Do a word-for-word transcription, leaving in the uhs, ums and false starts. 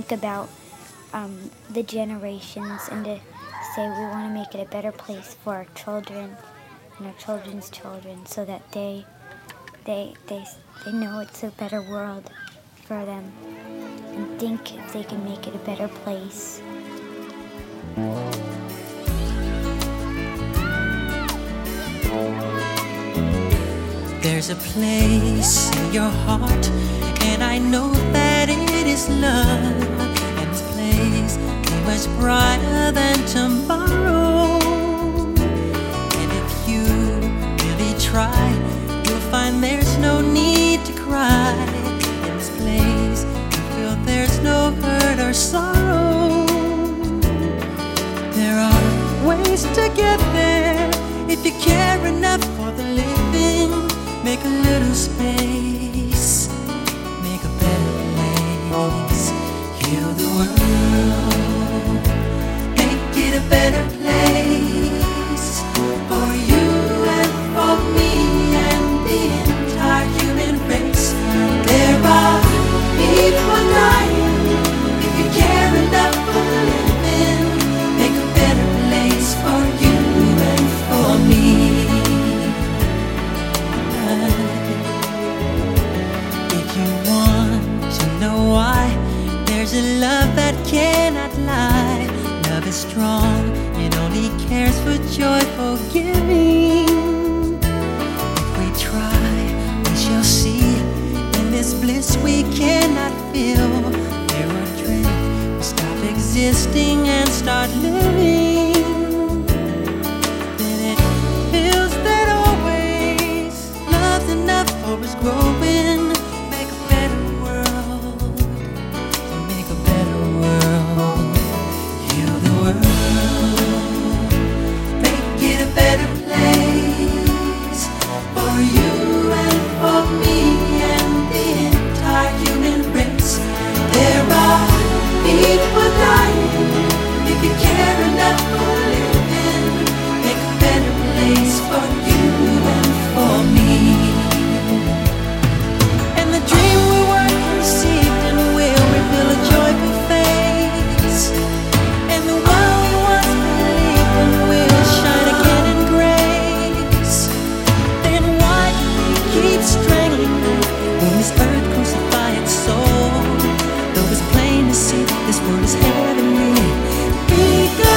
think about um, the generations and to say we want to make it a better place for our children and our children's children, so that they they they they know it's a better world for them and think if they can make it a better place. There's a place in your heart, and I know that it is love. And this place is much brighter than tomorrow. And if you really try, you'll find there's no need to cry. In this place, you feel there's no hurt or sorrow. There are ways to get there if you care enough for the living. Make a little space, make a better place. Heal the world, make it a better place for you and for me and the entire human race. There are people dying. If you care enough for the living, make a better place for you and for me. If you want to know why, there's a love that cannot lie. Love is strong, it only cares for joyful giving. If we try, we shall see. In this bliss we cannot feel. Fear or dread, we stop existing and start living. Then it feels that always love's enough for us growing. Make a better world, make a better world. Heal the world, make it a better place for you and for me and the entire human race. There are people dying. If you care enough for living, make a better place for you and for me. And the dream we were conceived in will reveal a joyful face. And the world we once believed in will shine again in grace. Then why do we keep strangling when this earth crucifies its soul? Though it's plain to see this world is heavenly, because